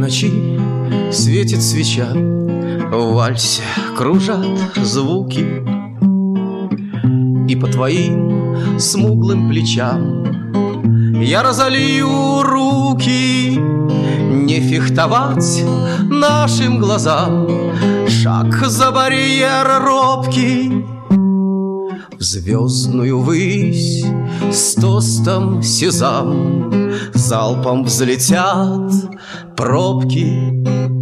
ночи светит свеча, в вальсе кружат звуки, и по твоим смуглым плечам я разолью руки. Не фехтовать нашим глазам, шаг за барьер робкий. В звездную высь с тостом сезам залпом взлетят пробки.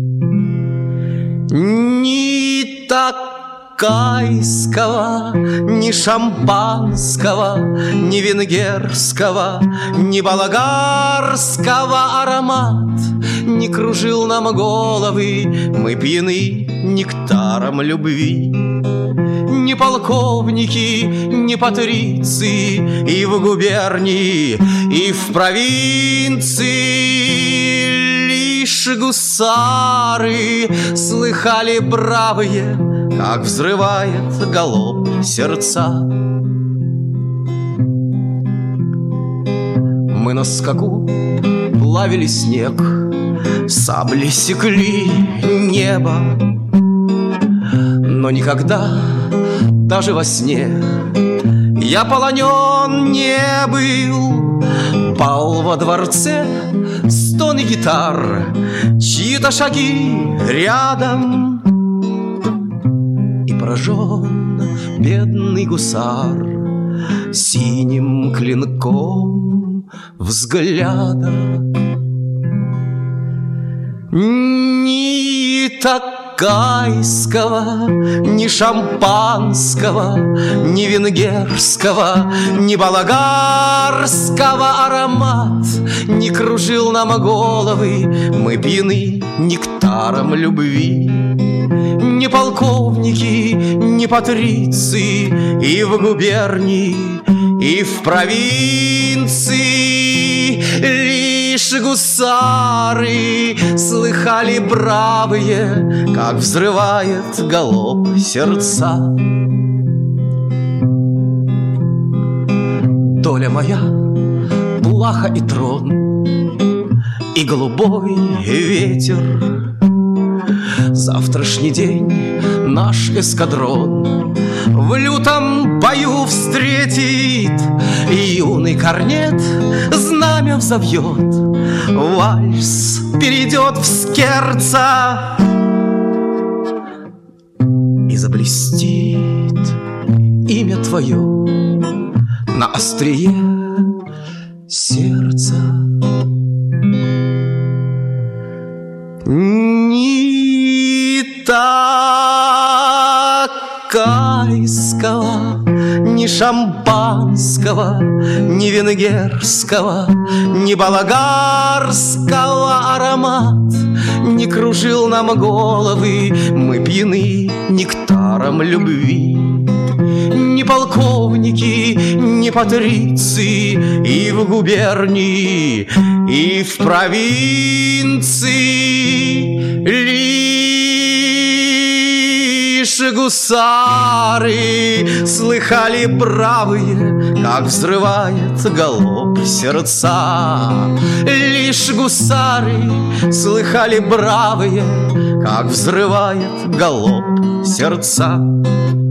Ни такайского, ни шампанского, ни венгерского, ни болгарского аромат не кружил нам головы, мы пьяны нектаром любви. Ни полковники, ни патриции, и в губернии, и в провинции лишь гусары слыхали бравые, как взрывает галоп сердца. Мы на скаку плавили снег, сабли секли небо, но никогда, даже во сне, я полонен не был. Пал во дворце стоны гитар, чьи-то шаги рядом, и поражен бедный гусар синим клинком взгляда. Ни такайского, ни шампанского, ни венгерского, ни болгарского аромат не кружил нам головы, мы пьяны нектаром любви. Ни полковники, ни патриции, и в губернии, и в провинции лишь гусары слыхали бравые, как взрывает галоп сердца. Доля моя — плаха и трон, и голубой ветер. Завтрашний день наш эскадрон в лютом бою встретит, и юный корнет знамя взовьет, вальс перейдет в скерца, и заблестит имя твое на острие сердца. Ни такайского, ни шампанского, ни венгерского, ни болгарского аромат не кружил нам головы, мы пьяны нектаром любви. Ни полковники, ни патриции, и в губернии, и в провинции лишь гусары слыхали бравые, как взрывает галоп сердца. Лишь гусары слыхали бравые, как взрывает галоп сердца.